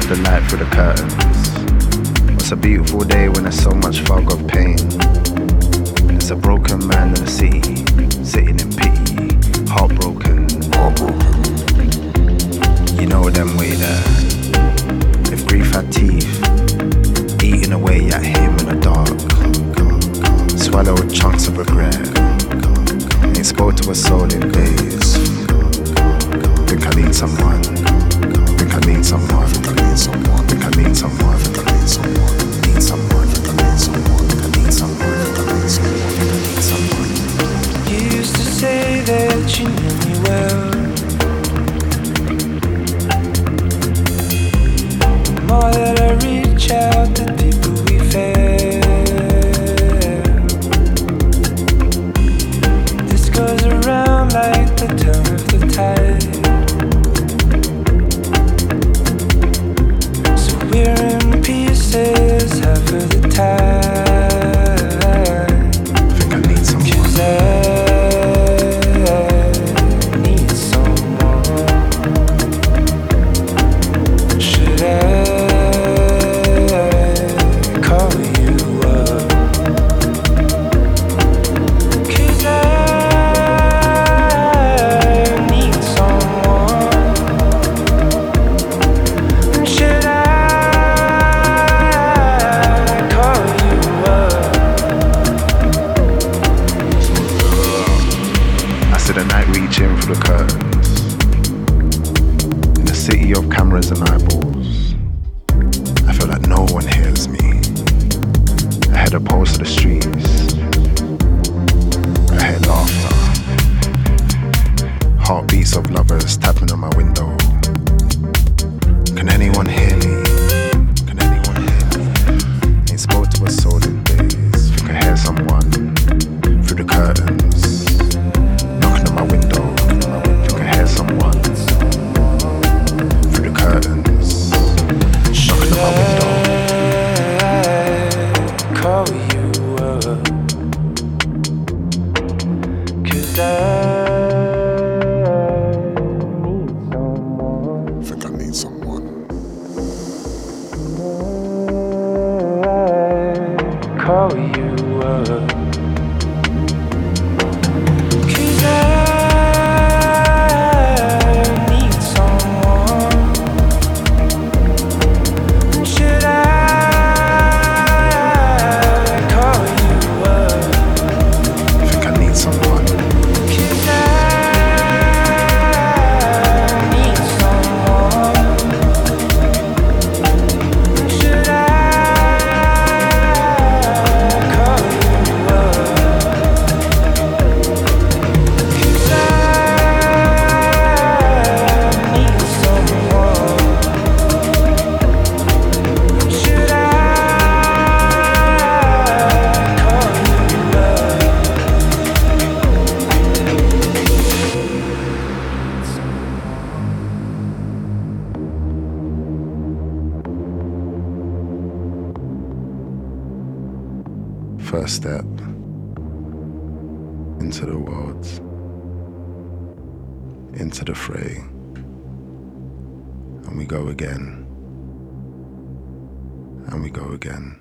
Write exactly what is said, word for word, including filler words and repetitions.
the light through the curtains. It's a beautiful day when there's so much fog of pain. There's a broken man in the city, sitting in pity, heartbroken, heartbroken. You know them way there. If grief had teeth, eating away at him in the dark. Swallowed chunks of regret. Ain't spoke to a soul in days. Think I need someone. Think I need someone. Think I need someone. Think I need someone. Think I need someone. Need someone. Think I need someone. Think I need someone. Think I need someone. Think I need someone. You used to say that you knew me well. The more that I reach out, the deeper we fail. This goes around like the turn of the tide. So we're in pieces half of the time. Think I need someone. 'Cause I need someone. Should I call you up? 'Cause I need someone. Should I call you up? I see the night reaching through the curtains. In a city of cameras and eyeballs, I feel like no one hears me. I hear the pulse of the streets. I hear laughter. Heartbeats of lovers tapping on my window. Can anyone hear me? Can anyone hear me? Ain't spoke to a soul in days. Think I hear someone through the curtains. Knocking on my window. Think I hear someone through the curtains. Knocking on my window. Call you up, 'cause I need someone. Think I need someone. Call you up, 'cause I need someone. Should I call you up? Think I need someone. 'Cause I need someone. Should I call you up? 'Cause I need someone. Should I call you up? First step into the world, into the fray, and we go again, and we go again.